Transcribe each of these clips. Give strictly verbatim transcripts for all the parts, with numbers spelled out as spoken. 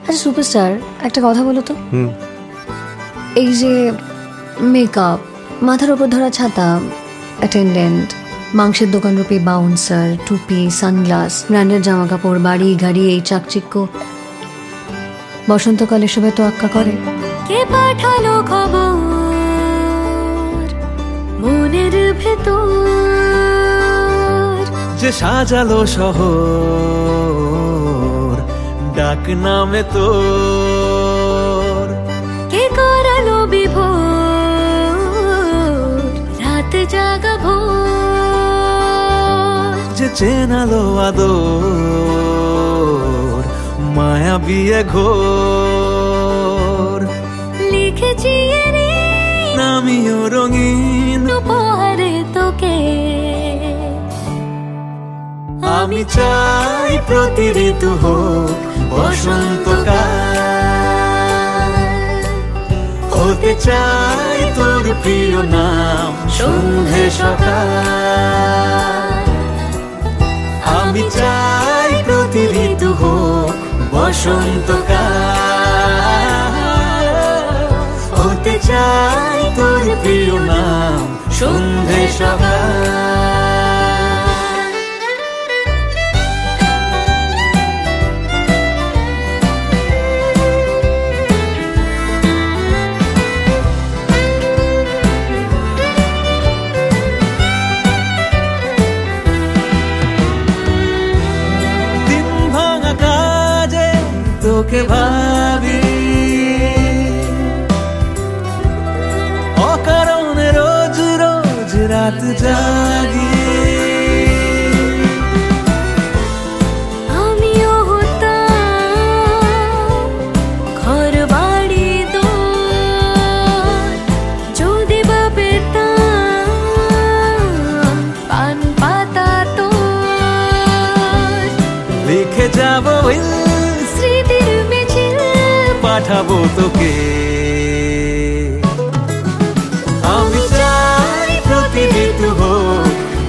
আচ্ছা সুপারস্টার, একটা কথা বলো তো, এই যে মেকআপ, মাথার উপর ধরা ছাতা, অ্যাটেন্ডেন্ট, মাংসের দোকান রূপী বাউন্সার, টুপি, সানগ্লাস, ব্র্যান্ডের জামা কাপড়, বাড়ি গাড়ি, এই চাকচিক্য বসন্তকাল এসবে তো আক্কা করে। কে পাঠালো খবর মনের ভেতর, যে সাজালো শহর ডাক নামে তোর, কে করালো বিভোর রাত জাগা ভোর, যে চেনালো আদর মায়া বিয়ে ঘোর, লিখেছি নামিও রঙিন উপহারে তোকে। আমি চাই প্রতি ঋতু হোক বসন্তকাল, হতে চাই তোর প্রিয় নাম সন্ধে সকাল। আমি চাই প্রতি ঋতু হোক বসন্তকাল, হতে চাই তোর প্রিয় নাম সন্ধে সকাল। তোকে ভাবি অকারণে রোজ রোজ রাত জাগি, আমিও হতাম ঘর বাড়ি দোর, যদি বা পেতাম পান পাতা তোর, লিখে যাবো স্মৃতির মিছিল পাঠাবো তোকে। আমি চাই প্রতি ঋতু হোক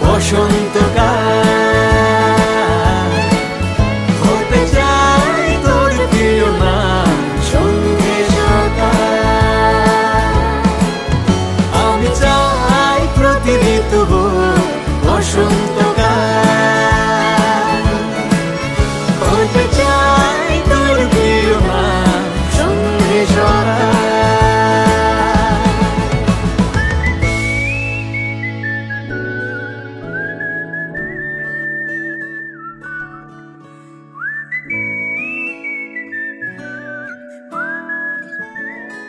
বসন্তকাল, হতে চাই তোর প্রিয় নাম সন্ধে সকাল। আমি চাই প্রতি ঋতু হোক বসন্তকাল, হতে চাই তোর প্রিয় নাম সন্ধে সকাল।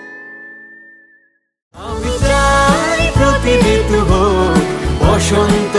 আমি চাই প্রতি ঋতু হোক বসন্ত